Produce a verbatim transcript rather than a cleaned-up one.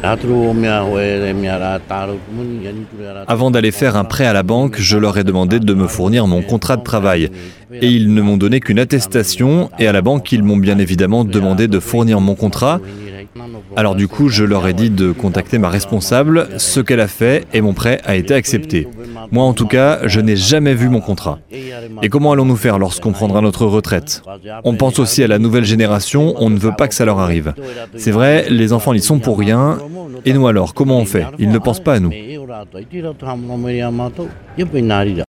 Avant d'aller faire un prêt à la banque, je leur ai demandé de me fournir mon contrat de travail. Et ils ne m'ont donné qu'une attestation, et à la banque, ils m'ont bien évidemment demandé de fournir mon contrat. Alors du coup, je leur ai dit de contacter ma responsable, ce qu'elle a fait, et mon prêt a été accepté. Moi, en tout cas, je n'ai jamais vu mon contrat. Et comment allons-nous faire lorsqu'on prendra notre retraite? On pense aussi à la nouvelle génération, on ne veut pas que ça leur arrive. C'est vrai, les enfants n'y sont pour rien. Et nous alors, comment on fait? Ils ne pensent pas à nous.